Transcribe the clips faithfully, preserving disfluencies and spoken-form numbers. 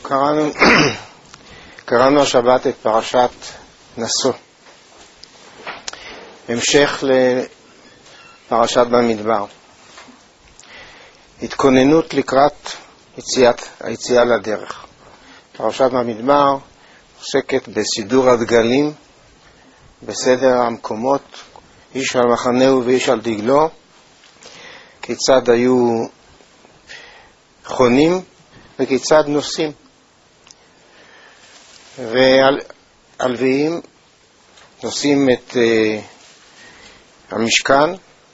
קראנו, קראנו השבת את פרשת נשוא, המשך לפרשת במדבר, התכוננות לקראת יציאת, היציאה לדרך. פרשת במדבר עוסקת בסידור הדגלים, בסדר המקומות, איש על מחנהו ואיש על דגלו, כיצד היו חונים וכיצד נוסעים. והלוויים נושאים את uh, המשכן,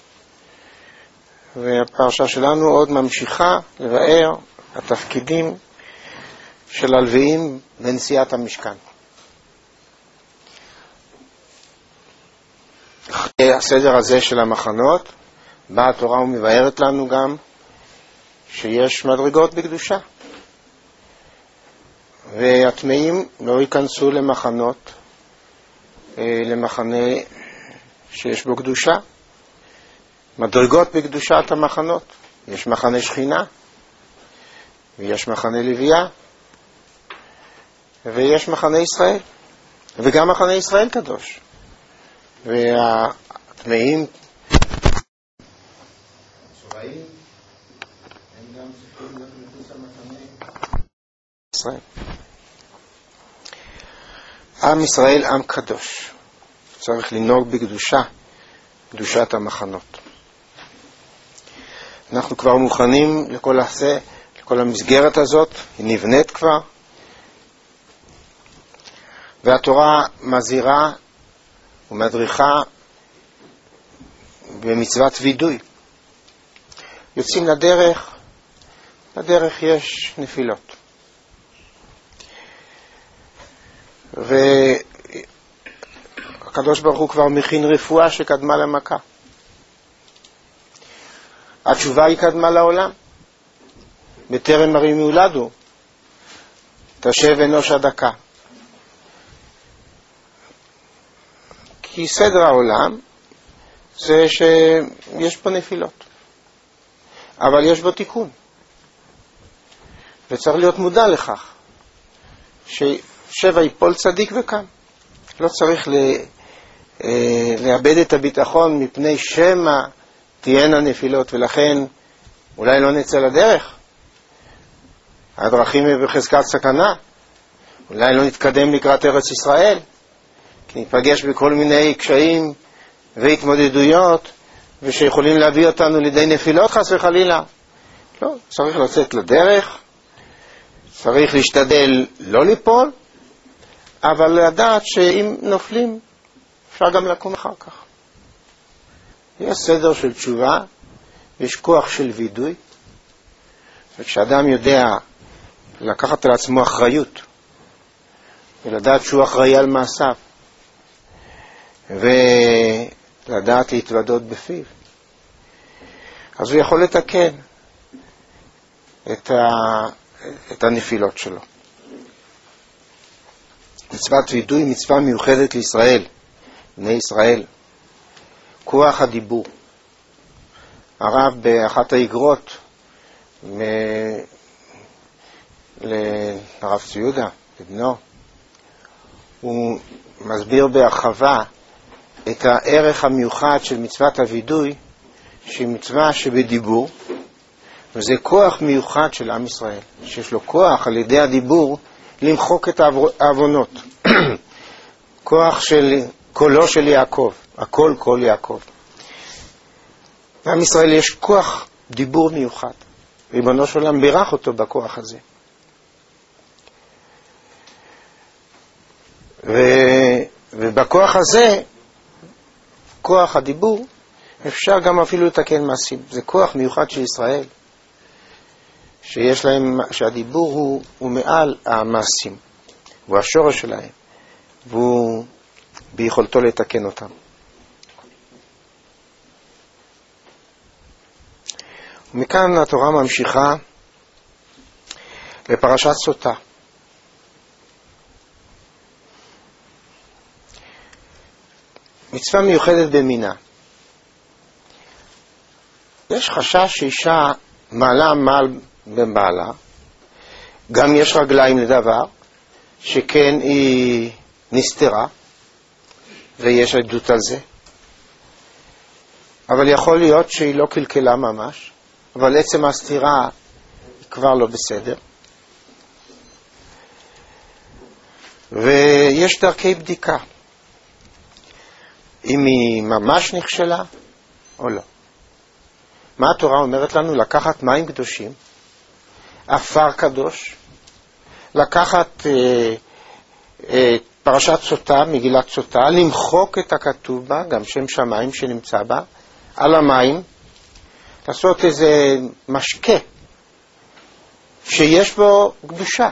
והפרשה שלנו עוד ממשיכה לבאר התפקידים של הלוויים בנשיאת המשכן. אחרי הסדר הזה של המחנות באה התורה ומבארת לנו גם שיש מדרגות בקדושה, והטמאים לא ייכנסו למחנות, למחנה שיש בו קדושה. מדרגות בקדושת המחנות, יש מחנה שכינה ויש מחנה לוויה ויש מחנה ישראל, וגם מחנה ישראל קדוש. והטמאים צבעים הם גם צריכים להיות מחוץ למחנה ישראל. עם ישראל עם קדוש, צריך לנהוג בקדושה, קדושת המחנות. אנחנו כבר מוכנים לכל הזה, לכל המסגרת הזאת, היא נבנית כבר, והתורה מזהירה ומדריכה במצוות וידוי. יוצאים לדרך, לדרך יש נפילות. והקדוש ברוך הוא כבר מכין רפואה שקדמה למכה. התשובה היא קדמה לעולם. בטרם הרים יולדו תשב אנוש הדקה. כי סדר העולם זה שיש פה נפילות, אבל יש בו תיקון, וצריך להיות מודע לכך ששבע יפול צדיק וקם. לא צריך לאבד את הביטחון מפני שמה תהיינה נפילות, ולכן אולי לא נצא לדרך, הדרכים הם בחזקת סכנה, אולי לא נתקדם לקראת ארץ ישראל, כי ניפגש בכל מיני קשיים והתמודדויות ושיכולים להביא אותנו לידי נפילות חס וחלילה. לא, צריך לצאת לדרך, צריך להשתדל לא ליפול, אבל לדעת שאם נופלים אפשר גם לקום אחר כך. יש סדר של תשובה, יש כוח של וידוי, וכשאדם יודע לקחת על עצמו אחריות ולדעת שהוא אחראי על מעשיו ולדעת להתוודות בפיו, אז הוא יכול לתקן את, ה... את הנפילות שלו. מצוות וידוי מצווה מיוחדת לישראל, בני ישראל. כוח הדיבור. הרב באחת האגרות מ... לרב ציודה, לבנו, הוא מסביר בהרחבה את הערך המיוחד של מצוות הוידוי, שהיא מצווה שבדיבור, וזה כוח מיוחד של עם ישראל, שיש לו כוח על ידי הדיבור למחוק את העוונות. כוח של קולו של יעקב, הכל קול יעקב. לעם ישראל יש כוח דיבור מיוחד, ריבונו של עולם בירך אותו בכוח הזה. ו... ובכוח הזה, כוח הדיבור, אפשר גם אפילו לתקן מעשים. זה כוח מיוחד של ישראל, שיש להם, שהדיבור הוא, הוא מעל המעשים, הוא השורש שלהם, והוא ביכולתו לתקן אותם. ומכאן התורה ממשיכה לפרשת סוטה. מצווה מיוחדת במינה. יש חשש שאישה מעלה מעל בבעלה, גם יש רגליים לדבר, שכן היא נסתרה, ויש עדות על זה. אבל יכול להיות שהיא לא קלקלה ממש, אבל עצם הסתירה היא כבר לא בסדר. ויש דרכי בדיקה, אם היא ממש נכשלה או לא. מה התורה אומרת לנו? לקחת מים קדושים, אפר קדוש, לקחת אה, אה, פרשת סוטה, מגילת סוטה, למחוק את הכתוב בה, גם שם שמיים שנמצא בה, על המים, לעשות איזה משקה שיש בו קדושה,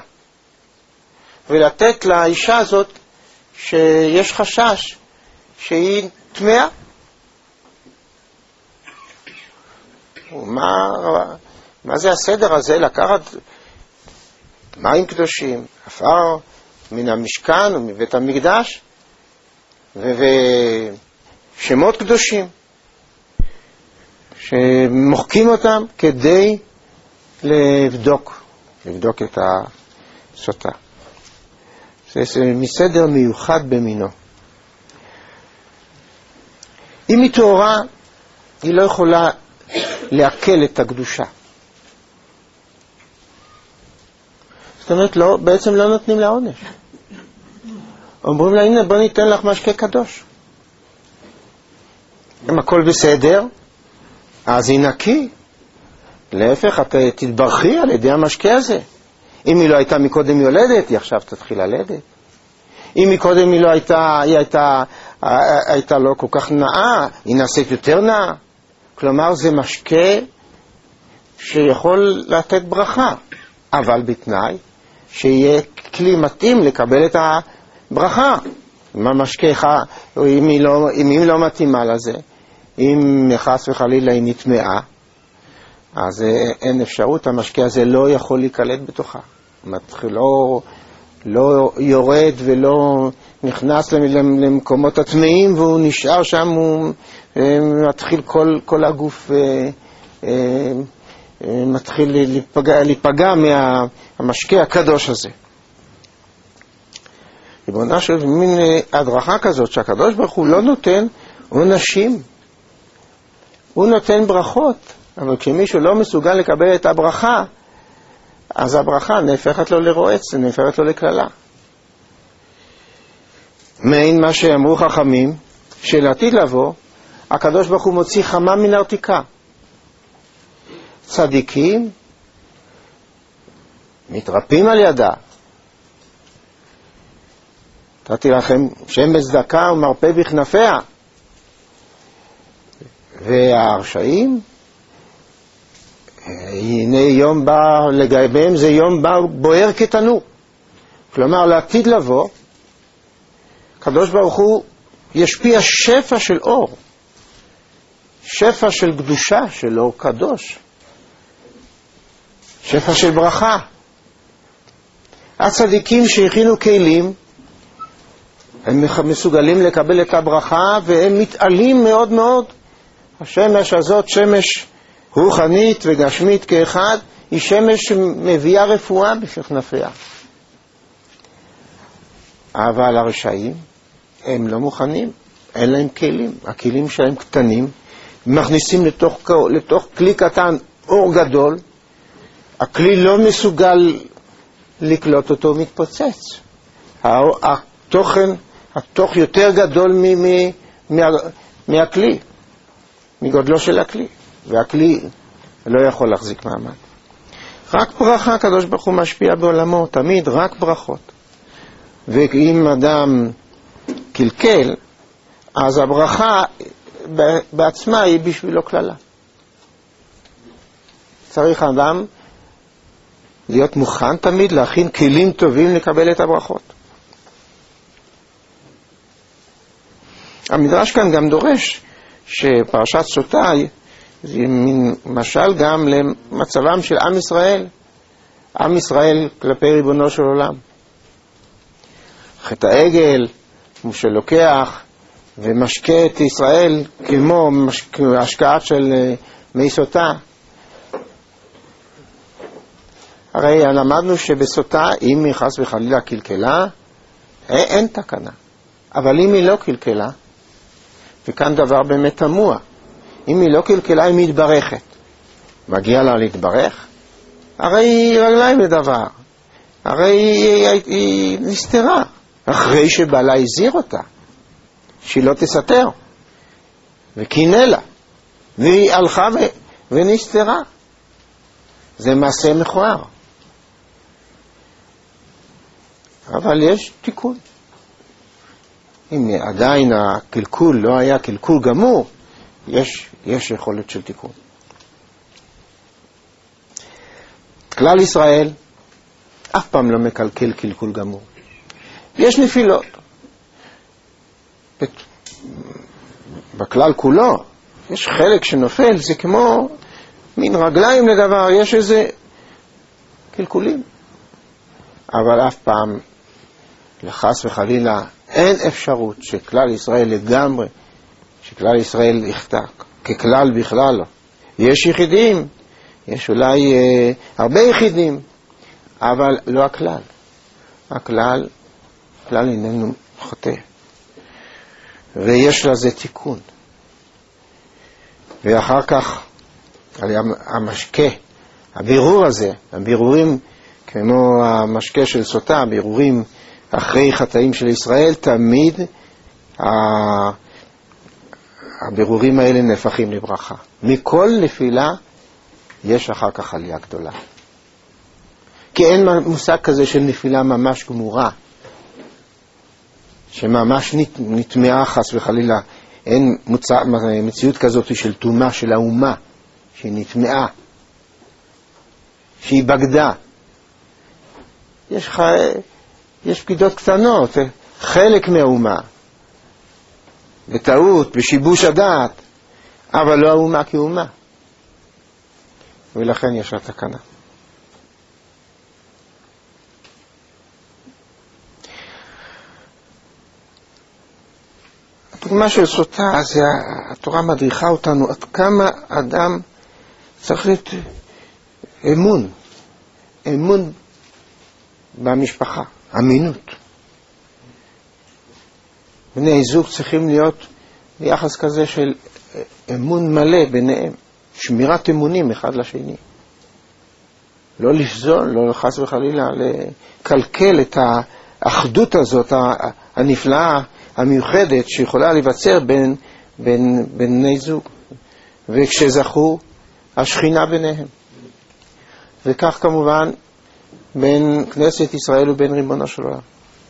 ולתת לאישה הזאת שיש חשש שהיא טמאה. מה, מה זה הסדר הזה? לקחת מים קדושים, עפר מן המשכן ומבית המקדש, ושמות קדושים, שמוחקים אותם כדי לבדוק, לבדוק את הסוטה. זה מסדר מיוחד במינו. אם היא טהורה, היא לא יכולה להקל את הקדושה. זאת אומרת, לא, בעצם לא נותנים לה עונש. אומרים לה, הנה, בוא ניתן לך משקה קדוש. אם הכל בסדר, אז היא נקי. להפך, את תתברכי על ידי המשקה הזה. אם היא לא הייתה מקודם יולדת, היא עכשיו תתחיל ללדת. אם מקודם היא לא הייתה, היא הייתה, הייתה לא כל כך נאה, היא נעשית יותר נאה. כלומר, זה משקה שיכול לתת ברכה, אבל בתנאי שיהיה כלי מתאים לקבל את הברכה. אם המשקה, אם היא לא, אם היא לא מתאימה לזה, אם חס וחלילה היא נטמעה, אז אין אפשרות, המשקה הזה לא יכול להיקלט בתוכה. מתחיל, לא, לא יורד ולא נכנס למקומות הטמאים, והוא נשאר שם, הוא מתחיל כל, כל הגוף מתחיל להיפגע, להיפגע מהמשקה הקדוש הזה. ריבונה של מין הדרכה כזאת שהקדוש ברוך הוא לא נותן עונשים, הוא נותן ברכות, אבל כשמישהו לא מסוגל לקבל את הברכה, אז הברכה נהפכת לו לרועץ, נהפכת לו לכללה. מעין מה שאמרו חכמים, שלעתיד לבוא, הקדוש ברוך הוא מוציא חמה מן ארתיקה. צדיקים מתרפים על ידה. נתתי לכם שם בצדקה ומרפא בכנפיה. והרשעים, הנה יום בא, לגביהם זה יום בא בוער כתנור. כלומר, לעתיד לבוא, הקדוש ברוך הוא ישפיע שפע של אור, שפע של קדושה, של אור קדוש, שפע של ברכה. הצדיקים שהכינו כלים, הם מסוגלים לקבל את הברכה, והם מתעלים מאוד מאוד. השמש הזאת, שמש רוחנית וגשמית כאחד, היא שמש שמביאה רפואה בכנפיה. אבל הרשעים, הם לא מוכנים, אין להם כלים, הכלים שלהם קטנים, מכניסים לתוך, לתוך כלי קטן אור גדול, הכלי לא מסוגל לקלוט אותו, מתפוצץ. התוכן, התוך יותר גדול מ, מ, מה, מהכלי, מגודלו של הכלי, והכלי לא יכול להחזיק מעמד. רק ברכה הקדוש ברוך הוא משפיע בעולמו, תמיד רק ברכות. ואם אדם קלקל, אז הברכה בעצמה היא בשבילו כללה. צריך אדם להיות מוכן תמיד להכין כלים טובים לקבל את הברכות. המדרש כאן גם דורש שפרשת סוטה זה מין משל גם למצבם של עם ישראל, עם ישראל כלפי ריבונו של עולם. חטא העגל, כמו שלוקח ומשקה את ישראל כמו השקעה של מי סוטה. הרי למדנו שבסוטה, אם היא חס וחלילה קלקלה, אין תקנה. אבל אם היא לא קלקלה, וכאן דבר באמת תמוה, אם היא לא קלקלה, היא מתברכת. מגיע לה להתברך? הרי היא רגליים לדבר. הרי היא, היא, היא נסתרה. אחרי שבעלה הזהיר אותה, שהיא לא תסתר. וכינה לה. והיא הלכה ו... ונסתרה. זה מעשה מכוער. אבל יש תיקון. אם עדיין הקלקול לא היה קלקול גמור, יש, יש יכולת של תיקון. כלל ישראל אף פעם לא מקלקל קלקול גמור. יש נפילות. בכלל כולו, יש חלק שנופל, זה כמו מין רגליים לדבר, יש איזה קלקולים. אבל אף פעם, לחס וחלילה, אין אפשרות שכלל ישראל לגמרי, שכלל ישראל יחתק, ככלל בכלל לא. יש יחידים, יש אולי אה, הרבה יחידים, אבל לא הכלל. הכלל, הכלל איננו חוטא. ויש לזה תיקון. ואחר כך, על המשקה, הבירור הזה, הבירורים, כמו המשקה של סוטה, הבירורים אחרי חטאים של ישראל, תמיד הבירורים האלה נהפכים לברכה. מכל נפילה יש אחר כך עלייה גדולה. כי אין מושג כזה של נפילה ממש גמורה, שממש נטמעה חס וחלילה. אין מוצא, מציאות כזאת של תומה של האומה, שהיא נטמעה, שהיא בגדה. יש, ח... יש פקידות קטנות, חלק מהאומה, בטעות, בשיבוש הדעת, אבל לא האומה כאומה. ולכן יש לה תקנה. הדוגמה של סוטה, זה התורה מדריכה אותנו עד כמה אדם צריך להיות אמון, אמון במשפחה, אמינות. בני זוג צריכים להיות ביחס כזה של אמון מלא ביניהם, שמירת אמונים אחד לשני. לא לפזול, לא חס וחלילה לקלקל את האחדות הזאת הנפלאה, המיוחדת שיכולה להיווצר בין, בין, בין בני זוג. וכשזכו, השכינה ביניהם. וכך כמובן בין כנסת ישראל ובין ריבונו של עולם.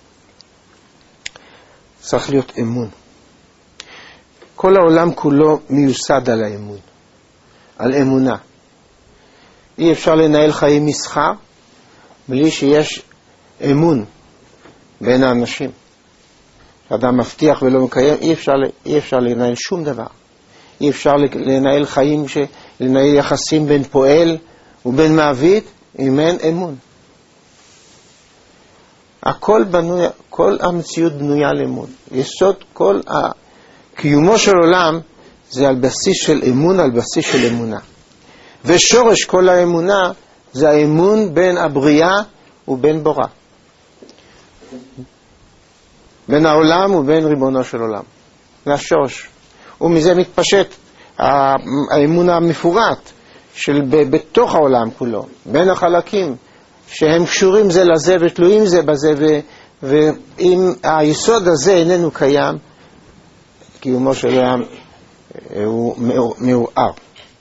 צריך להיות אמון. כל העולם כולו מיוסד על האמון, על אמונה. אי אפשר לנהל חיי מסחר בלי שיש אמון בין האנשים. אדם מבטיח ולא מקיים, אי אפשר, אי אפשר לנהל שום דבר. אי אפשר לנהל חיים, לנהל יחסים בין פועל ובין מעביד, אם אין אמון. הכל בנוי, כל המציאות בנויה על אמון. יסוד כל קיומו של עולם זה על בסיס של אמון, על בסיס של אמונה. ושורש כל האמונה זה האמון בין הבריאה ובין בורא. בין העולם ובין ריבונו של עולם. זה השורש. ומזה מתפשט האמון המפורט של בתוך העולם כולו, בין החלקים, שהם קשורים זה לזה ותלויים זה בזה, ו, ואם היסוד הזה איננו קיים, קיומו של עולם הוא מעורער.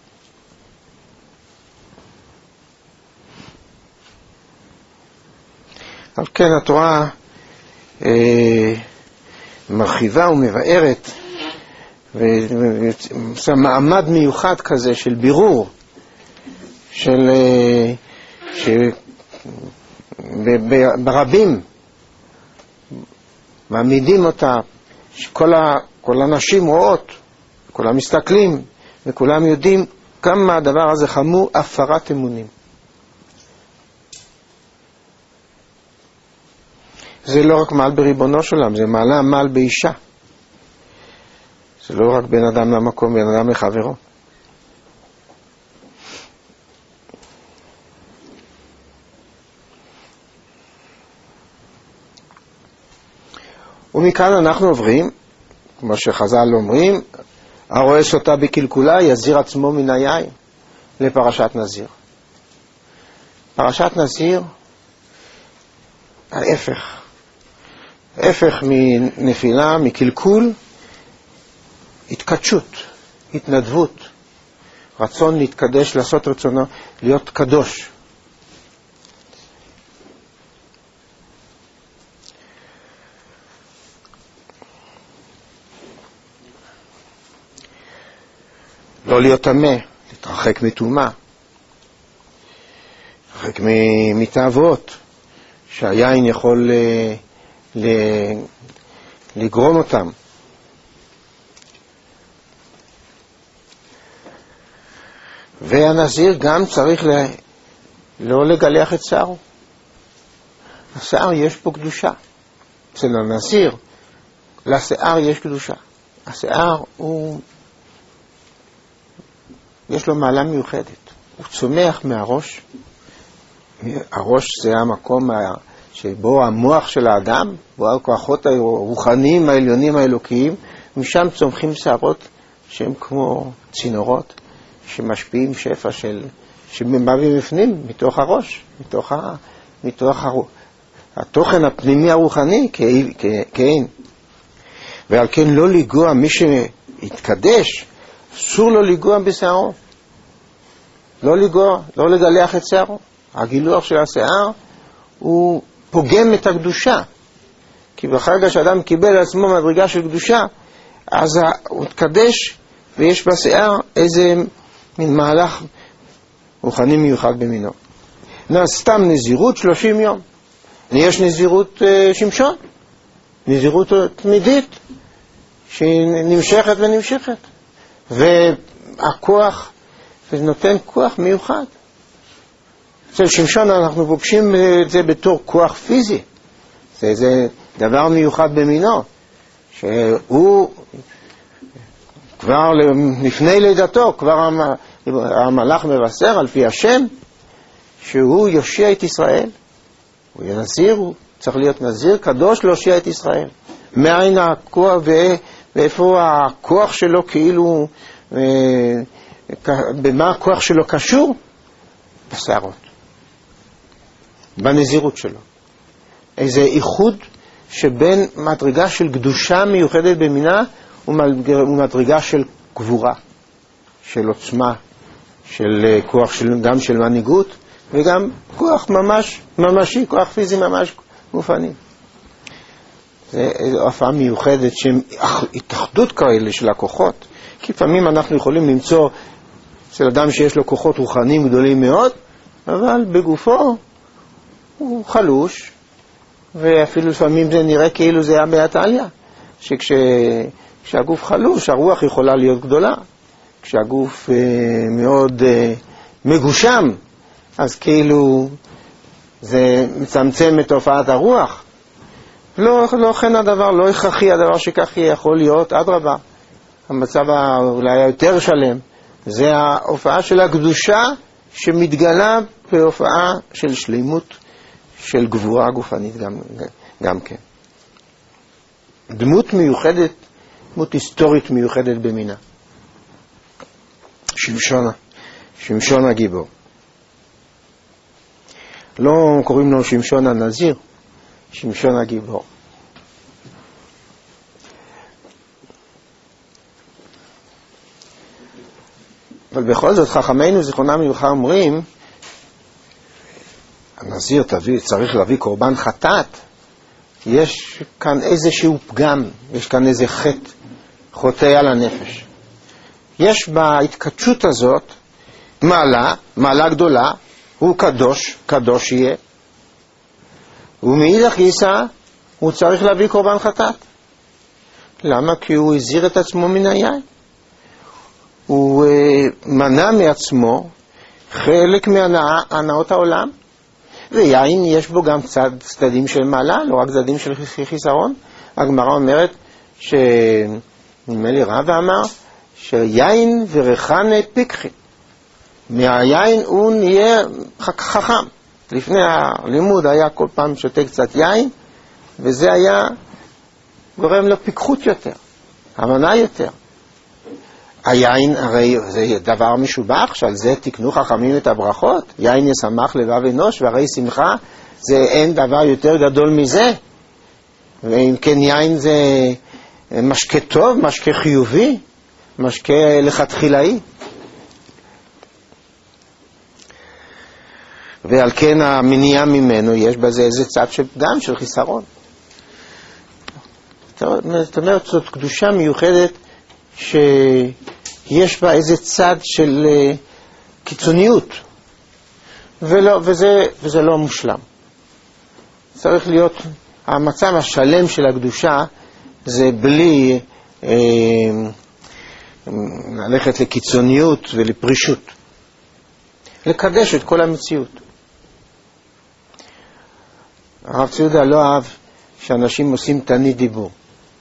על כן התורה אה, מרחיבה ומבארת ועושה מעמד מיוחד כזה של בירור, של אה, ש... ברבים מעמידים אותה, שכל ה... כל הנשים רואות, כולם מסתכלים וכולם יודעים כמה הדבר הזה חמור, הפרת אמונים. זה לא רק מעל בריבונו של עולם, זה מעלה מעל באישה. זה לא רק בין אדם למקום, בין אדם לחברו. ומכאן אנחנו עוברים, כמו שחז"ל אומרים, הרואה סוטה בקלקולה יזיר עצמו מן היין, לפרשת נזיר. פרשת נזיר, ההפך. ההפך מנפילה, מקלקול, התקדשות, התנדבות, רצון להתקדש, לעשות רצונו, להיות קדוש. לא להיות טמא, להתרחק מטומאה, להתרחק מתאוות, שהיין יכול ל... ל... לגרום אותם. והנזיר גם צריך ל... לא לגלח את שערו. השיער יש פה קדושה. אצל הנזיר, לשיער יש קדושה. השיער הוא... יש לו מעלה מיוחדת. הוא צומח מהראש. הראש זה המקום שבו המוח של האדם, בו הכוחות הרוחניים העליונים האלוקיים, משם צומחים שערות שהם כמו צינורות, שמשפיעים שפע של, שמביא בפנים, מתוך הראש, מתוך, ה, מתוך ה, התוכן הפנימי הרוחני, כאין. ועל כן לא לגוע, מי שהתקדש, אסור לו לגוע בשערו. לא לגוע, לא לגלח את שערו. הגילוח של השיער הוא פוגם את הקדושה. כי ברגע שאדם קיבל לעצמו מדרגה של קדושה, אז הוא התקדש ויש בשיער איזה מין מהלך רוחני מיוחד במינו. סתם נזירות שלושים יום. יש נזירות uh, שמשון, נזירות תמידית, שנמשכת ונמשכת. והכוח, זה נותן כוח מיוחד. אצל שמשון אנחנו פוגשים את זה בתור כוח פיזי. זה, זה דבר מיוחד במינו, שהוא כבר לפני לידתו, כבר המלאך מבשר על פי השם, שהוא יושיע את ישראל. הוא יהיה נזיר, הוא צריך להיות נזיר קדוש להושיע את ישראל. מאין הכוח, ואיפה הכוח שלו כאילו, במה הכוח שלו קשור? בשערות. בנזירות שלו. איזה איחוד שבין מדרגה של קדושה מיוחדת במינה ומדרגה של גבורה, של עוצמה, של כוח של, גם של מנהיגות וגם כוח ממש ממשי, כוח פיזי ממש גופני. זה הופעה מיוחדת שהיא התאחדות כאלה של הכוחות, כי לפעמים אנחנו יכולים למצוא אצל אדם שיש לו כוחות רוחניים גדולים מאוד, אבל בגופו הוא חלוש, ואפילו לפעמים זה נראה כאילו זה היה באטליה, שכשהגוף חלוש, הרוח יכולה להיות גדולה. כשהגוף אה, מאוד אה, מגושם, אז כאילו זה מצמצם את תופעת הרוח. לא, לא כן הדבר, לא הכרחי הדבר שכך יכול להיות, אדרבה. המצב אולי היותר שלם, זה ההופעה של הקדושה שמתגלה בהופעה של שלימות, של גבורה גופנית גם, גם כן. דמות מיוחדת, דמות היסטורית מיוחדת במינה. שמשון, שמשון הגיבור. לא קוראים לו שמשון הנזיר, שמשון הגיבור. אבל בכל זאת חכמינו זיכרונם לברכה אומרים, הנזיר תביא, צריך להביא קורבן חטאת, יש כאן איזשהו פגם, יש כאן איזה חטא, חוטא על הנפש. יש בהתקדשות הזאת מעלה, מעלה גדולה, הוא קדוש, קדוש יהיה, ומאידך גיסא הוא צריך להביא קורבן חטאת. למה? כי הוא הזיר את עצמו מן היין. הוא uh, מנע מעצמו חלק מהנאות העולם, ויין יש בו גם צד, צדדים של מעלה, לא רק צדדים של חיסרון. הגמרא אומרת שנדמה לי רבא אמר שיין וריחני פיקחי, מהיין הוא נהיה חכם. לפני הלימוד היה כל פעם שותה קצת יין, וזה היה גורם לו פיקחות יותר, הבנה יותר. היין הרי זה דבר משובח, שעל זה תקנו חכמים את הברכות, יין ישמח לבב אנוש, והרי שמחה זה אין דבר יותר גדול מזה. ואם כן יין זה משקה טוב, משקה חיובי, משקה לכתחילאי. ועל כן המניעה ממנו יש בזה איזה צד של פגם, של חיסרון. זאת אומרת, זאת קדושה מיוחדת שיש בה איזה צד של קיצוניות, ולא, וזה, וזה לא מושלם. צריך להיות, המצב השלם של הקדושה זה בלי אה, ללכת לקיצוניות ולפרישות. לקדש את כל המציאות. הרב ציודה לא אהב שאנשים עושים תענית דיבור.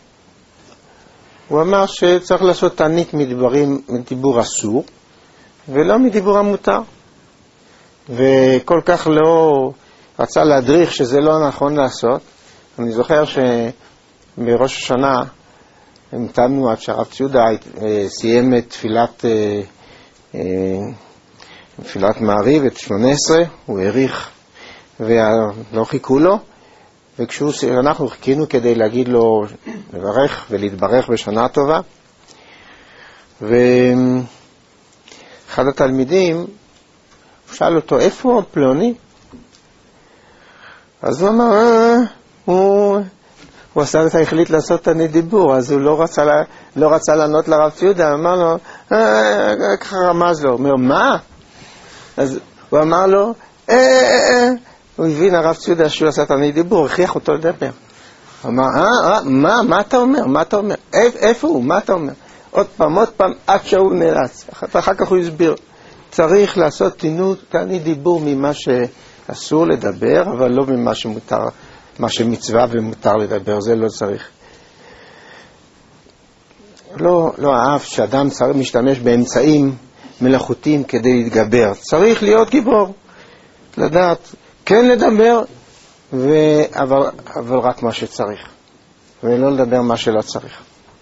הוא אמר שצריך לעשות תענית מדברים, מדיבור אסור, ולא מדיבור המותר. וכל כך לא רצה להדריך שזה לא נכון לעשות. אני זוכר שבראש השנה המתנו עד שהרב ציודה סיים את תפילת, תפילת מעריב, את שמונה עשרה, הוא העריך ולא חיכו לו, וכשאנחנו חיכינו כדי להגיד לו לברך ולהתברך בשנה טובה, ואחד התלמידים שאל אותו, איפה פלוני? אז הוא אמר, אה, הוא, הוא עשה את ההחליט לעשות תענית דיבור, אז הוא לא רצה, לא רצה לענות לרב ציודה, אמר לו, אה, ככה רמז לו, הוא אומר, מה? אז הוא אמר לו, אה, אה, אה, הוא הבין הרב ציודה שהוא עשה תענית דיבור, הכריח אותו לדבר. הוא אמר, אה, אה, מה, מה אתה אומר? מה אתה אומר? איפה הוא? מה אתה אומר? עוד פעם, עוד פעם, עד שהוא נאלץ. ואחר כך הוא הסביר, צריך לעשות תענית דיבור ממה שאסור לדבר, אבל לא ממה שמותר, מה שמצווה ומותר לדבר, זה לא צריך. לא, לא אהב שאדם צריך משתמש באמצעים מלאכותיים כדי להתגבר. צריך להיות גיבור, לדעת, כן לדבר, ו... אבל, אבל רק מה שצריך, ולא לדבר מה שלא צריך.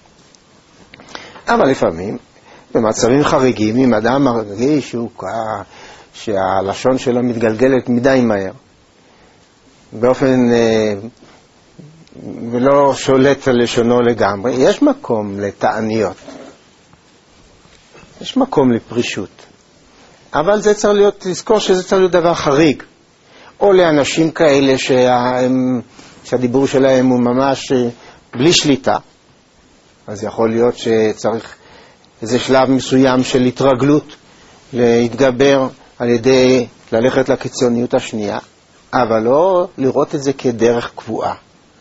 אבל לפעמים, במצבים חריגים, אם אדם מרגיש שהוא, שהלשון שלו מתגלגלת מדי מהר, באופן, ולא שולט על לשונו לגמרי, יש מקום לתעניות. יש מקום לפרישות. אבל זה צריך להיות, לזכור שזה צריך להיות דבר חריג. או לאנשים כאלה שהם, שהדיבור שלהם הוא ממש בלי שליטה. אז יכול להיות שצריך איזה שלב מסוים של התרגלות להתגבר על ידי ללכת לקיצוניות השנייה, אבל לא לראות את זה כדרך קבועה.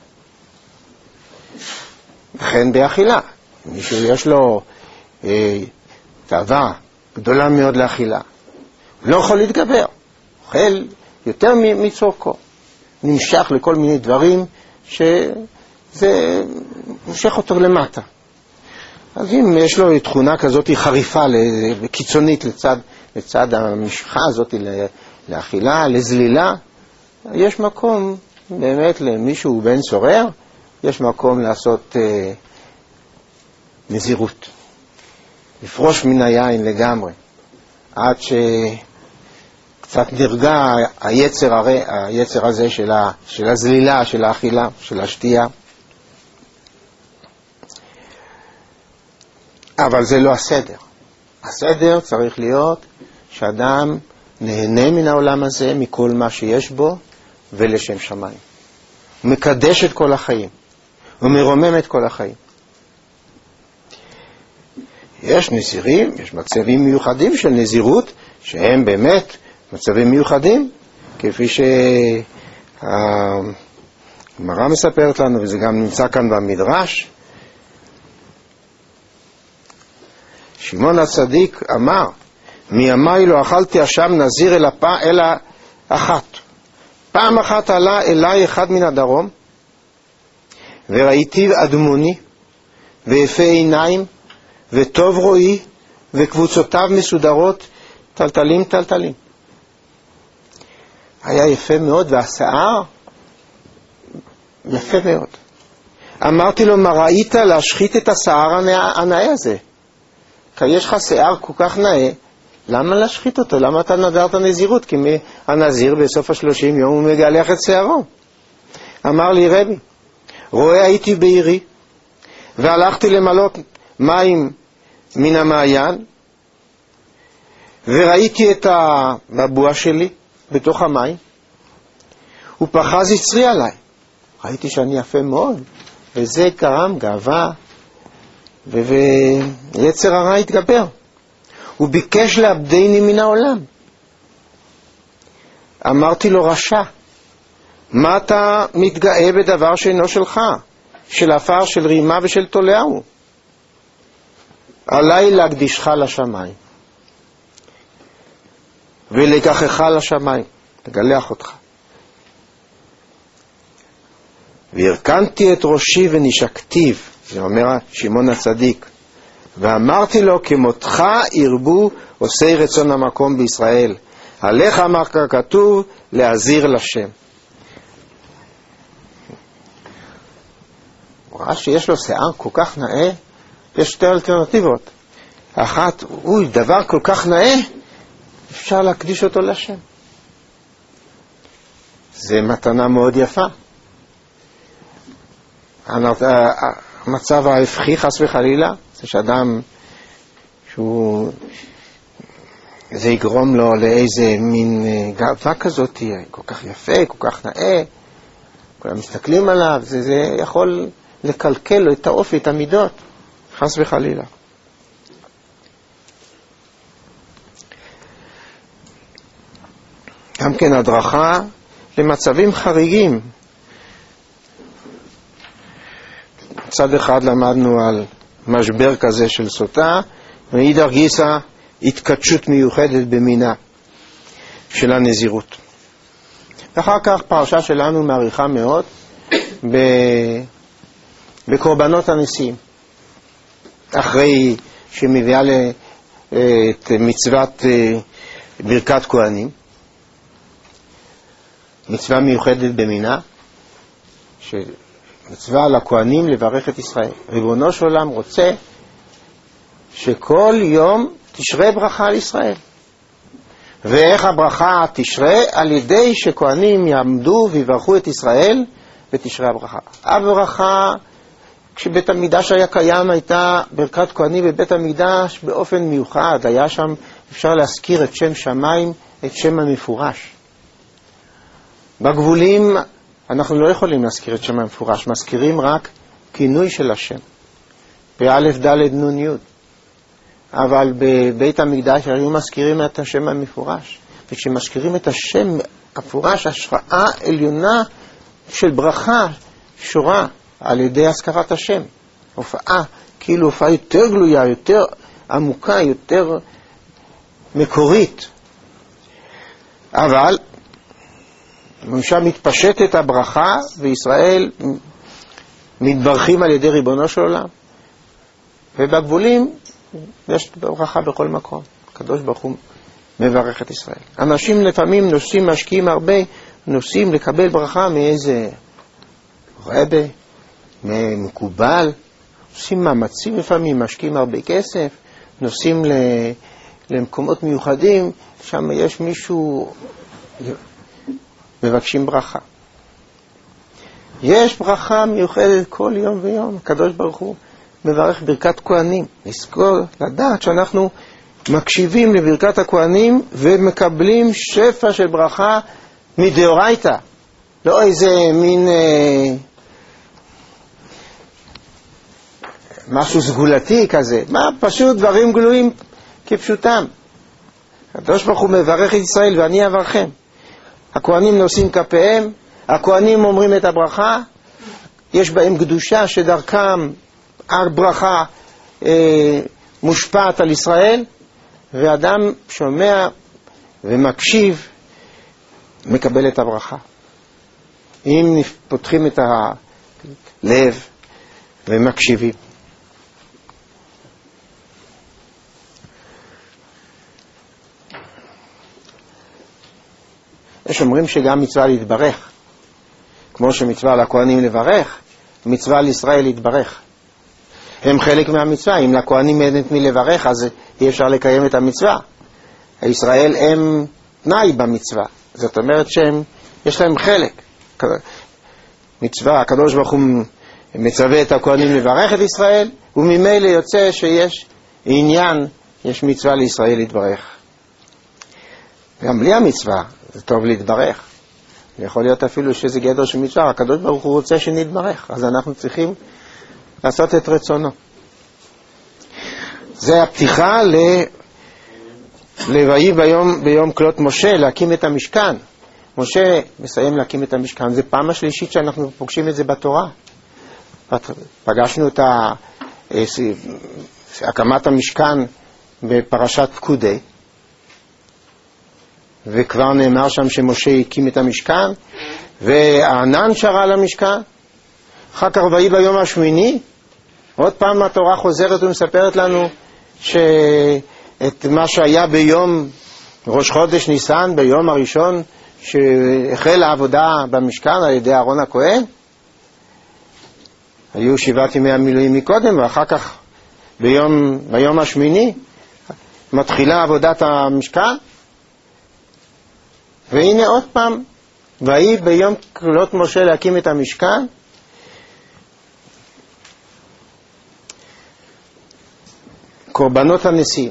וכן באכילה. מישהו יש לו אה, תאווה גדולה מאוד לאכילה. הוא לא יכול להתגבר. אוכל יותר מצורכו. נמשך לכל מיני דברים שזה מושך אותו למטה. אז אם יש לו תכונה כזאת חריפה, קיצונית לצד, לצד המשכה הזאת לאכילה, לזלילה, יש מקום באמת למישהו בן סורר, יש מקום לעשות אה, נזירות. לפרוש מן היין לגמרי, עד שקצת נרגע היצר, הרי, היצר הזה של, ה, של הזלילה, של האכילה, של השתייה. אבל זה לא הסדר. הסדר צריך להיות שאדם נהנה מן העולם הזה, מכל מה שיש בו, ולשם שמיים. הוא מקדש את כל החיים. הוא מרומם את כל החיים. יש נזירים, יש מצבים מיוחדים של נזירות, שהם באמת מצבים מיוחדים, כפי שהגמרא מספרת לנו, וזה גם נמצא כאן במדרש. שמעון הצדיק אמר, מימי לא אכלתי השם נזיר אלא, אלא אחת. פעם אחת עלה אליי אחד מן הדרום, וראיתי אדמוני, ויפה עיניים, וטוב רואי, וקבוצותיו מסודרות, טלטלים טלטלים. היה יפה מאוד, והשיער יפה מאוד. אמרתי לו, מה ראית להשחית את השיער הנאה הזה? כי יש לך שיער כל כך נאה, למה להשחית אותו? למה אתה נדרת נזירות? כי הנזיר בסוף השלושים יום הוא מגלח את שיערו. אמר לי רבי, רואה הייתי בעירי, והלכתי למלות מים מן המעיין, וראיתי את הבבוע שלי בתוך המים, ופחז יצרי עליי. ראיתי שאני יפה מאוד, וזה גרם גאווה, ויצר הרע התגבר. הוא ביקש לאבדני מן העולם. אמרתי לו, רשע, מה אתה מתגאה בדבר שאינו שלך, של עפר, של רימה ושל תולעהו? עליי להקדישך לשמיים, ולקחך לשמיים, לגלח אותך. והרכנתי את ראשי ונשקתיו, זה אומר שמעון הצדיק, ואמרתי לו, כמותך ירבו עושי רצון המקום בישראל, עליך אמר ככתוב להזיר לשם. הוא ראה שיש לו שיער כל כך נאה, יש שתי אלטרנטיבות. אחת, אוי, דבר כל כך נאה, אפשר להקדיש אותו לשם. זה מתנה מאוד יפה. המצב ההפכי, חס וחלילה, זה שאדם שהוא, זה יגרום לו לאיזה מין גאווה כזאת, כל כך יפה, כל כך נאה, כולם מסתכלים עליו, זה, זה יכול לקלקל לו את האופי, את המידות, חס וחלילה. גם כן הדרכה למצבים חריגים. צד אחד למדנו על משבר כזה של סוטה, ומאידך גיסא התקדשות מיוחדת במינה של הנזירות. ואחר כך פרשה שלנו מעריכה מאוד ב... בקורבנות הניסים. אחרי שמביאה ל... את מצוות ברכת כהנים, מצווה מיוחדת במינה, שמצווה על הכהנים לברך את ישראל. ריבונו של עולם רוצה שכל יום תשרה ברכה על ישראל. ואיך הברכה תשרה? על ידי שכהנים יעמדו ויברכו את ישראל ותשרה הברכה. הברכה, כשבית המקדש היה קיים, הייתה ברכת כהנים בבית המקדש באופן מיוחד. היה שם, אפשר להזכיר את שם שמיים, את שם המפורש. בגבולים אנחנו לא יכולים להזכיר את שם המפורש, מזכירים רק כינוי של השם, באלף ד' נון י'. אבל בבית המקדש היו מזכירים את השם המפורש, וכשמזכירים את השם המפורש, השראה עליונה של ברכה שורה על ידי הזכרת השם. הופעה, כאילו הופעה יותר גלויה, יותר עמוקה, יותר מקורית. אבל משם מתפשטת הברכה, וישראל מתברכים על ידי ריבונו של עולם. ובגבולים יש ברכה בכל מקום. הקדוש ברוך הוא מברך את ישראל. אנשים לפעמים נוסעים, משקיעים הרבה, נוסעים לקבל ברכה מאיזה רבה, מקובל, עושים מאמצים לפעמים, משקיעים הרבה כסף, נוסעים למקומות מיוחדים, שם יש מישהו, מבקשים ברכה. יש ברכה מיוחדת כל יום ויום. הקדוש ברוך הוא מברך ברכת כהנים. לזכור, לדעת שאנחנו מקשיבים לברכת הכהנים ומקבלים שפע של ברכה מדאורייתא. לא איזה מין אה, משהו סגולתי כזה. מה? פשוט דברים גלויים כפשוטם. הקדוש ברוך הוא מברך את ישראל ואני אברכם. הכהנים נושאים כפיהם, הכהנים אומרים את הברכה, יש בהם קדושה שדרכם הברכה אה, מושפעת על ישראל, ואדם שומע ומקשיב, מקבל את הברכה. אם פותחים את הלב ומקשיבים. יש אומרים שגם מצווה להתברך, כמו שמצווה לכהנים לברך, מצווה על ישראל להתברך. הם חלק מהמצווה. אם לכהנים אין את מי לברך, אז אי אפשר לקיים את המצווה. ישראל הם תנאי במצווה. זאת אומרת שהם, יש להם חלק. מצווה, הקדוש ברוך הוא מצווה את הכהנים לברך את ישראל, וממילא יוצא שיש עניין, יש מצווה לישראל להתברך. גם בלי המצווה, זה טוב להתברך. יכול להיות אפילו שזה גדר של מצווה, הקדוש ברוך הוא רוצה שנתברך, אז אנחנו צריכים לעשות את רצונו. זה הפתיחה ל... לויהי ביום, ביום כלות משה, להקים את המשכן. משה מסיים להקים את המשכן. זה פעם השלישית שאנחנו פוגשים את זה בתורה. פגשנו את ה... הקמת המשכן בפרשת פקודי, וכבר נאמר שם שמשה הקים את המשכן, והענן שרה למשכן. אחר כך ויהי ביום השמיני, עוד פעם התורה חוזרת ומספרת לנו שאת מה שהיה ביום ראש חודש ניסן, ביום הראשון שהחל העבודה במשכן על ידי אהרון הכהן, היו שבעת ימי המילואים מקודם, ואחר כך ביום, ביום השמיני מתחילה עבודת המשכן. והנה עוד פעם, ויהי ביום כלות משה להקים את המשכן, קורבנות הנשיאים.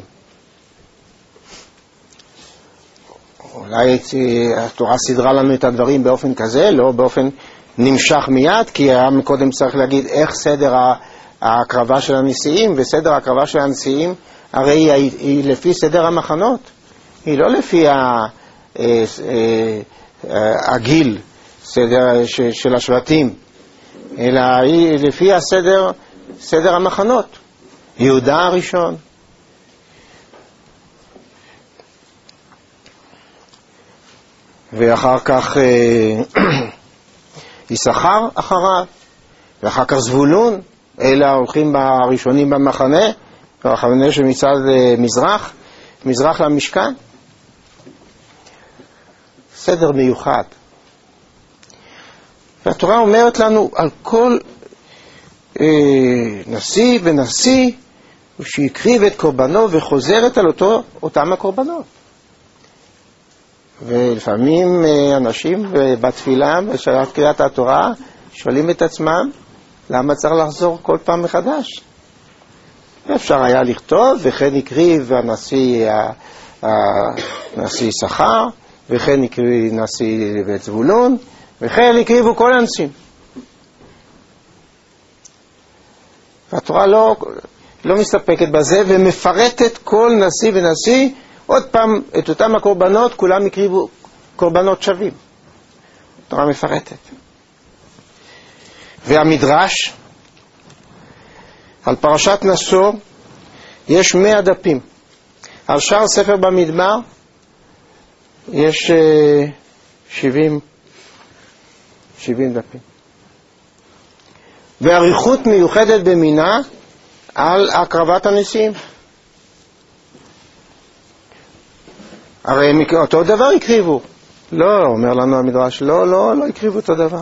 אולי התורה סדרה לנו את הדברים באופן כזה, לא באופן נמשך מיד, כי היה מקודם צריך להגיד איך סדר ההקרבה של הנשיאים, וסדר ההקרבה של הנשיאים הרי היא, היא לפי סדר המחנות, היא לא לפי ה, הגיל סדר של השבטים, אלא היא לפי הסדר, סדר המחנות. יהודה הראשון, ואחר כך יששכר אחריו, ואחר כך זבולון. אלה ההולכים הראשונים במחנה, המחנה שמצד מזרח, מזרח למשכן. סדר מיוחד. והתורה אומרת לנו על כל אה, נשיא ונשיא שהקריב את קורבנו, וחוזרת על אותו, אותם הקורבנות. ולפעמים אנשים בתפילה, בשעת קריאת התורה, שואלים את עצמם, למה צריך לחזור כל פעם מחדש? אפשר היה לכתוב, וכן הקריב הנשיא, הנשיא יששכר, וכן הקריב נשיא בית זבולון, וכן הקריבו כל הנשיאים. והתורה לא, לא מסתפקת בזה, ומפרטת כל נשיא ונשיא, עוד פעם, את אותם הקורבנות, כולם הקריבו קורבנות שווים. התורה מפרטת. והמדרש, על פרשת נשוא, יש מאה דפים. על שאר ספר במדבר, יש שבעים, שבעים דפים. ואריכות מיוחדת במינה על הקרבת הנשיאים. הרי אותו דבר הקריבו. לא, אומר לנו המדרש, לא, לא, לא הקריבו אותו דבר.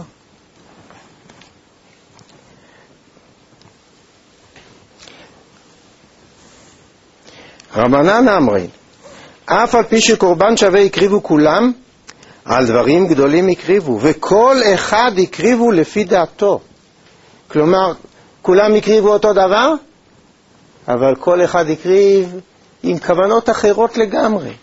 רבנן אמרי, אף על פי שקורבן שווה הקריבו כולם, על דברים גדולים הקריבו, וכל אחד הקריבו לפי דעתו. כלומר, כולם הקריבו אותו דבר, אבל כל אחד הקריב עם כוונות אחרות לגמרי.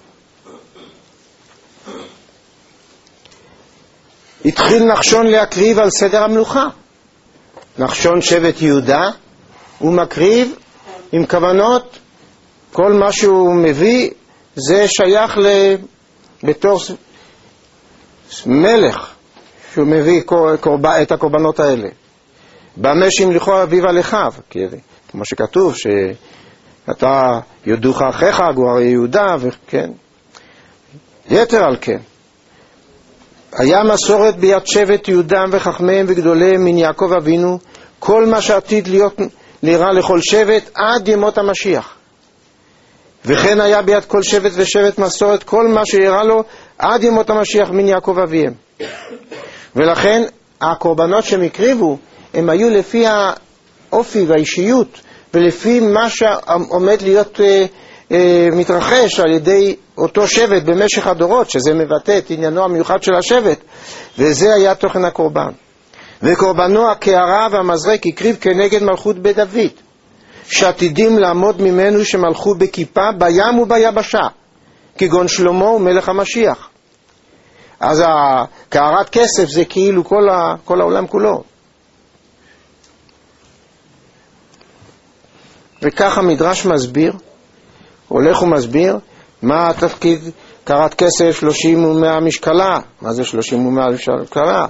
התחיל נחשון להקריב על סדר המלוכה. נחשון שבט יהודה, הוא מקריב עם כוונות, כל מה שהוא מביא זה שייך בתור מלך שהוא מביא את הקורבנות האלה. במה שימליכו אביו על אחיו, כמו שכתוב שאתה יודוך אחיך, הוא הרי יהודה, וכן. יתר על כן, היה מסורת ביד שבט יהודם וחכמיהם וגדוליהם מן יעקב אבינו, כל מה שעתיד להיות לירה לכל שבט עד ימות המשיח. וכן היה ביד כל שבט ושבט מסורת כל מה שירה לו עד ימות המשיח מן יעקב אביהם. ולכן הקורבנות שהם הקריבו הם היו לפי האופי והאישיות, ולפי מה שעומד להיות אה, אה, מתרחש על ידי אותו שבט במשך הדורות, שזה מבטא את עניינו המיוחד של השבט, וזה היה תוכן הקורבן. וקורבנו הקערה והמזרק הקריב כנגד מלכות בית דוד, שעתידים לעמוד ממנו שמלכו בכיפה בים וביבשה, כגון שלמה ומלך המשיח. אז הקערת כסף זה כאילו כל, ה, כל העולם כולו. וכך המדרש מסביר, הולך ומסביר, מה התפקיד קערת כסף שלושים ומאה משקלה. מה זה שלושים ומאה משקלה?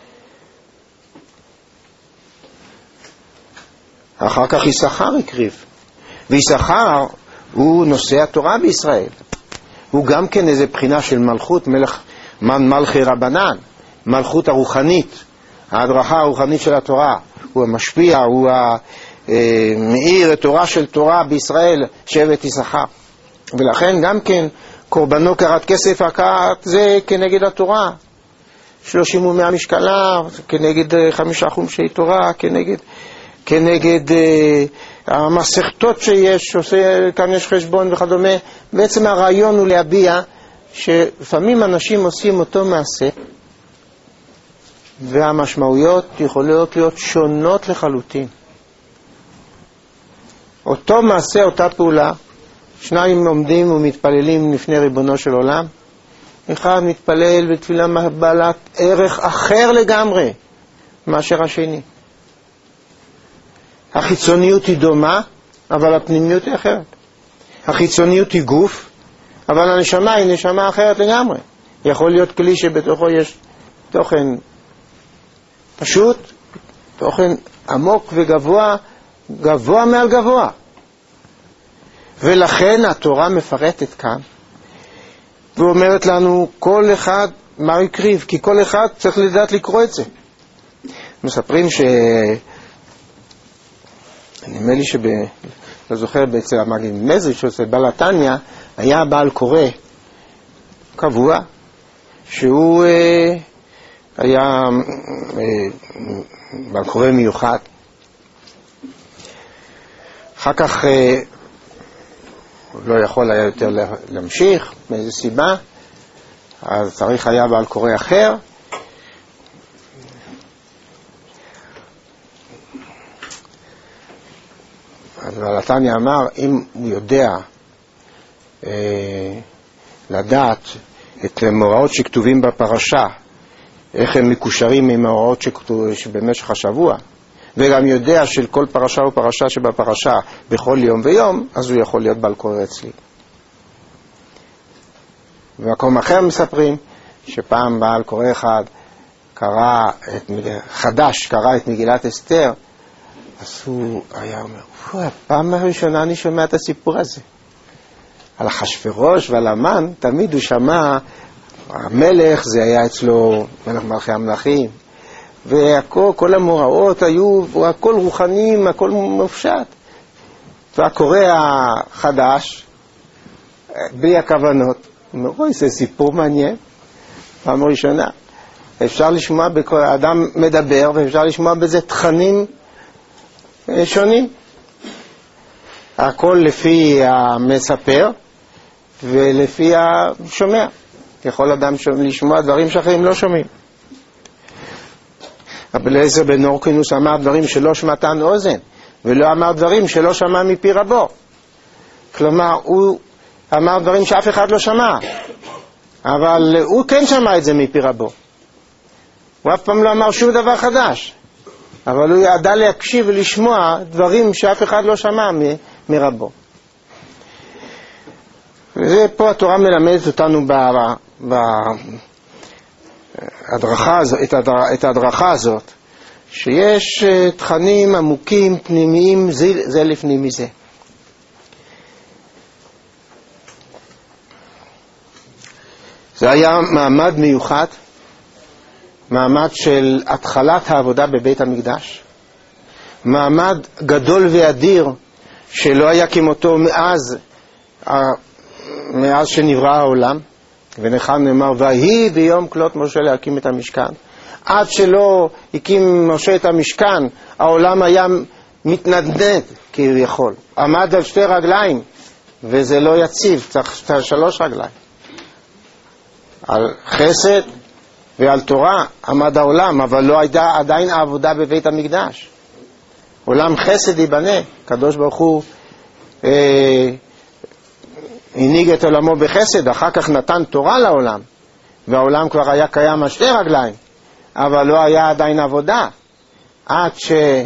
אחר כך יששכר הקריב. ויששכר הוא נושא התורה בישראל. הוא גם כן איזה בחינה של מלכות, מלך, מלכי רבנן, מלכות הרוחנית, ההדרכה הרוחנית של התורה. הוא המשפיע, הוא המאיר את תורה של תורה בישראל, שבט יששכר. ולכן גם כן קורבנו קערת כסף הקעת זה כנגד התורה. שלושים ומאה משקלה, כנגד חמישה חומשי תורה, כנגד... כנגד uh, המסכתות שיש, עושה, כאן יש חשבון וכדומה. בעצם הרעיון הוא להביע שלפעמים אנשים עושים אותו מעשה והמשמעויות יכולות להיות שונות לחלוטין. אותו מעשה, אותה פעולה, שניים עומדים ומתפללים לפני ריבונו של עולם, אחד מתפלל בתפילה בעלת ערך אחר לגמרי מאשר השני. החיצוניות היא דומה, אבל הפנימיות היא אחרת. החיצוניות היא גוף, אבל הנשמה היא נשמה אחרת לגמרי. יכול להיות כלי שבתוכו יש תוכן פשוט, תוכן עמוק וגבוה, גבוה מעל גבוה. ולכן התורה מפרטת כאן, ואומרת לנו כל אחד מה יקריב, כי כל אחד צריך לדעת לקרוא את זה. מספרים ש... נדמה לי שב... לא זוכר אצל המגיד מזריץ' אצל בעל התניא, היה בעל קורא קבוע, שהוא אה, היה אה, בעל קורא מיוחד. אחר כך אה, לא יכול היה יותר להמשיך, מאיזו סיבה, אז צריך היה בעל קורא אחר. אז בעל התניא אמר, אם הוא יודע אה, לדעת את המאורעות שכתובים בפרשה, איך הם מקושרים עם המאורעות שכתובים במשך השבוע, וגם יודע של כל פרשה ופרשה שבפרשה בכל יום ויום, אז הוא יכול להיות בעל קורא אצלי. במקום אחר מספרים שפעם בעל קורא אחד קרא את, חדש קרא את מגילת אסתר, אז הוא היה אומר, הפעם הראשונה אני שומע את הסיפור הזה. על אחשוורוש ועל המן, תמיד הוא שמע, המלך זה היה אצלו מלך מלכי המלכים, והכל, כל המאורעות היו, הכל רוחנים, הכל מופשט. והקורא החדש, בלי הכוונות, הוא אומר, זה סיפור מעניין, פעם ראשונה. אפשר לשמוע, אדם מדבר, ואפשר לשמוע בזה תכנים שונים. הכל לפי המספר ולפי השומע. יכול אדם לשמוע דברים שאחרים לא שומעים. רבי אליעזר בן הורקנוס אמר דברים שלא שמעתן אוזן, ולא אמר דברים שלא שמע מפי רבו. כלומר, הוא אמר דברים שאף אחד לא שמע, אבל הוא כן שמע את זה מפי רבו. הוא אף פעם לא אמר שום דבר חדש, אבל הוא ידע להקשיב ולשמוע דברים שאף אחד לא שמע מ- מרבו. וזה פה התורה מלמדת אותנו בהדרכה, את, ההדר, את ההדרכה הזאת, שיש תכנים עמוקים, פנימיים, זה, זה לפני מזה. זה היה מעמד מיוחד, מעמד של התחלת העבודה בבית המקדש, מעמד גדול ואדיר שלא היה כמותו מאז, מאז שנברא העולם. ונכון נאמר, ויהי ביום כלות משה להקים את המשכן. עד שלא הקים משה את המשכן, העולם היה מתנדנד כביכול. עמד על שתי רגליים, וזה לא יציב, צריך שלוש רגליים. על חסד ועל תורה עמד העולם, אבל לא הייתה עדיין העבודה בבית המקדש. עולם חסד ייבנה, קדוש ברוך הוא אה, הנהיג את עולמו בחסד, אחר כך נתן תורה לעולם, והעולם כבר היה קיים על שתי רגליים, אבל לא היה עדיין עבודה, עד שהוקם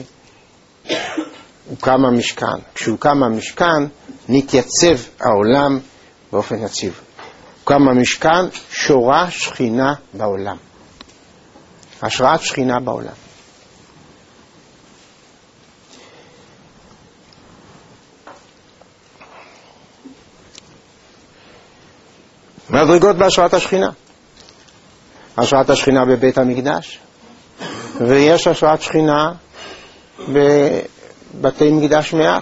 המשכן. כשהוקם המשכן, נתייצב העולם באופן יציב. הוקם המשכן, שורה שכינה בעולם. השראת שכינה בעולם. מדרגות בהשראת השכינה. השראת השכינה בבית המקדש, ויש השראת שכינה בבתי מקדש מעט,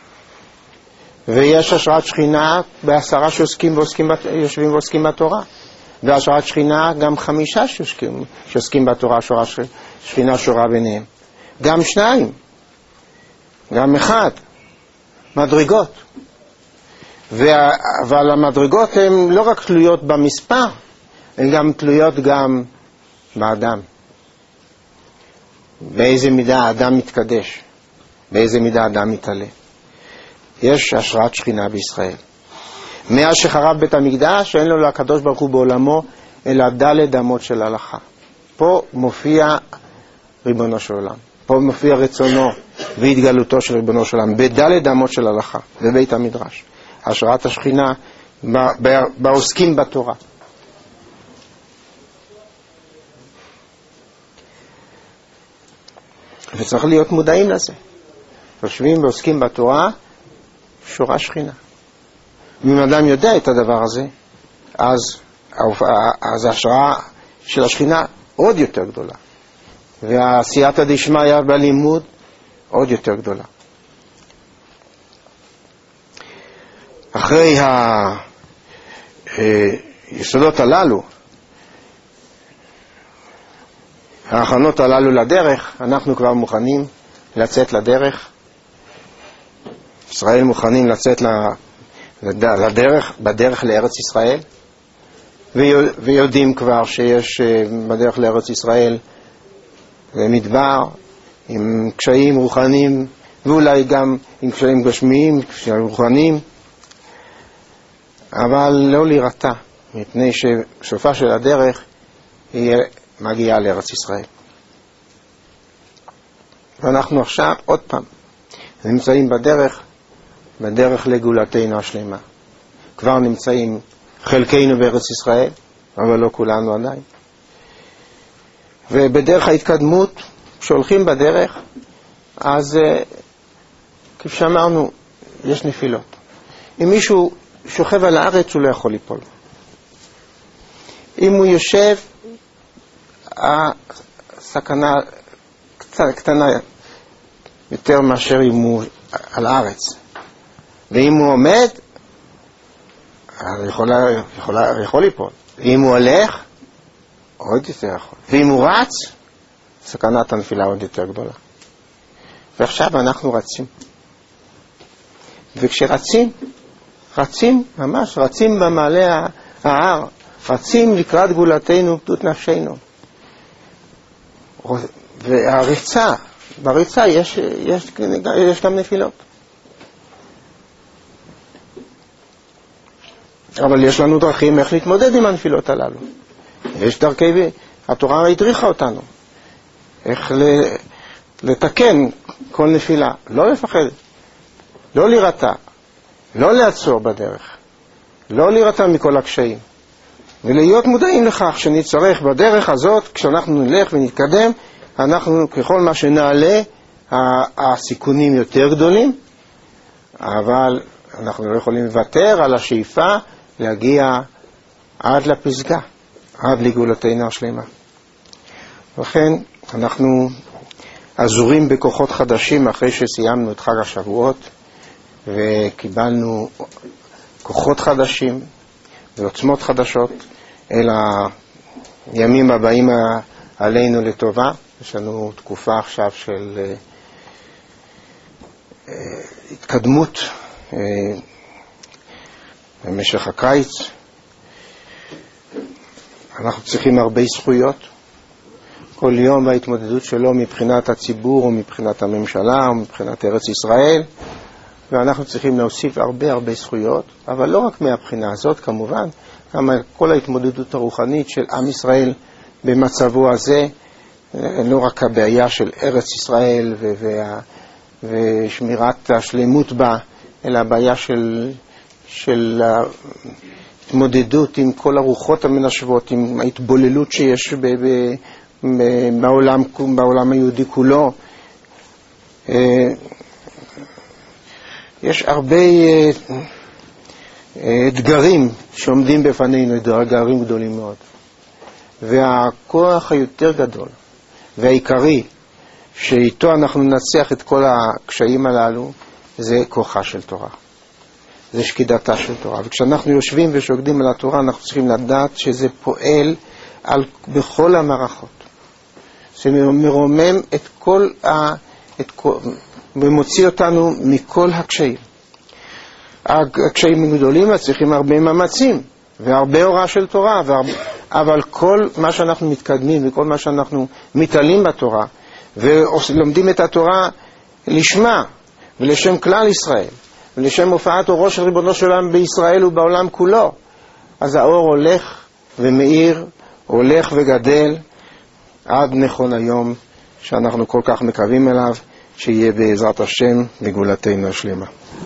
ויש השראת שכינה בעשרה שעוסקים ועוסקים, יושבים ועוסקים בתורה, והשראת שכינה גם חמישה שעוסקים, שעוסקים בתורה, שורה, שכינה שורה ביניהם, גם שניים, גם אחד, מדרגות. וה, אבל המדרגות הן לא רק תלויות במספר, הן גם תלויות גם באדם. באיזה מידה האדם מתקדש, באיזה מידה האדם מתעלה. יש השראת שכינה בישראל. מאז שחרב בית המקדש, אין לו לקדוש ברוך הוא בעולמו, אלא דלת אמות של הלכה. פה מופיע ריבונו של עולם. פה מופיע רצונו והתגלותו של ריבונו של עולם, בדלת אמות של הלכה, בבית המדרש. השראת השכינה בעוסקים בתורה. וצריך להיות מודעים לזה. יושבים ועוסקים בתורה, שורה שכינה. אם אדם יודע את הדבר הזה, אז, אז ההשראה של השכינה עוד יותר גדולה. והעשייתא דשמיא בלימוד עוד יותר גדולה. אחרי היסודות הללו, ההכנות הללו לדרך, אנחנו כבר מוכנים לצאת לדרך. ישראל מוכנים לצאת לדרך, בדרך לארץ ישראל, ויודעים כבר שיש בדרך לארץ ישראל מדבר עם קשיים רוחניים, ואולי גם עם קשיים גשמיים, קשיים רוחניים, אבל לא להירתע, מפני שסופה של הדרך היא מגיעה לארץ ישראל. ואנחנו עכשיו עוד פעם נמצאים בדרך, בדרך לגאולתנו השלמה. כבר נמצאים חלקנו בארץ ישראל, אבל לא כולנו עדיין. ובדרך ההתקדמות, כשהולכים בדרך, אז כפי שאמרנו, יש נפילות. אם מישהו שוכב על הארץ, הוא לא יכול ליפול. אם הוא יושב, הסכנה קטנה יותר מאשר אם הוא על הארץ. ואם הוא עומד, יכול, יכול, יכול ליפול. ואם הוא הולך, עוד יותר יכול. ואם הוא רץ, סכנת הנפילה עוד יותר גדולה. ועכשיו אנחנו רצים. וכשרצים, רצים ממש, רצים במעלה ההר, רצים לקראת גאולתנו, פדות נפשנו. והריצה, בריצה יש, יש, יש גם נפילות. אבל יש לנו דרכים איך להתמודד עם הנפילות הללו. יש דרכי, התורה הדריכה אותנו. איך לתקן כל נפילה. לא לפחד, לא להירתע, לא לעצור בדרך, לא להירתע מכל הקשיים. ולהיות מודעים לכך שנצטרך בדרך הזאת, כשאנחנו נלך ונתקדם, אנחנו ככל מה שנעלה, הסיכונים יותר גדולים, אבל אנחנו לא יכולים לוותר על השאיפה להגיע עד לפסגה, עד לגאולתנו השלמה. לכן אנחנו עזורים בכוחות חדשים אחרי שסיימנו את חג השבועות, וקיבלנו כוחות חדשים ועוצמות חדשות אל הימים הבאים עלינו לטובה. יש לנו תקופה עכשיו של אה, אה, התקדמות אה, במשך הקיץ. אנחנו צריכים הרבה זכויות. כל יום ההתמודדות שלו מבחינת הציבור או מבחינת הממשלה או מבחינת ארץ ישראל, ואנחנו צריכים להוסיף הרבה הרבה זכויות, אבל לא רק מהבחינה הזאת כמובן, גם כל ההתמודדות הרוחנית של עם ישראל במצבו הזה, לא רק הבעיה של ארץ ישראל וה, ושמירת השלמות בה, אלא הבעיה של, של ההתמודדות עם כל הרוחות המנשבות, עם ההתבוללות שיש ב, ב, בעולם, בעולם היהודי כולו. יש הרבה אתגרים שעומדים בפנינו, אתגרים גדולים מאוד. והכוח היותר גדול והעיקרי שאיתו אנחנו ננצח את כל הקשיים הללו, זה כוחה של תורה. זה שקידתה של תורה. וכשאנחנו יושבים ושוקדים על התורה, אנחנו צריכים לדעת שזה פועל על, בכל המערכות. זה מרומם את כל ה... את כל, ומוציא אותנו מכל הקשיים. הקשיים גדולים, צריכים הרבה מאמצים, והרבה הוראה של תורה, והרבה, אבל כל מה שאנחנו מתקדמים, וכל מה שאנחנו מתעלים בתורה, ולומדים את התורה לשמה, ולשם כלל ישראל, ולשם הופעת אורו של ריבונו של עולם בישראל ובעולם כולו, אז האור הולך ומאיר, הולך וגדל, עד נכון היום שאנחנו כל כך מקווים אליו, שיהיה בעזרת השם בגאולתנו השלמה.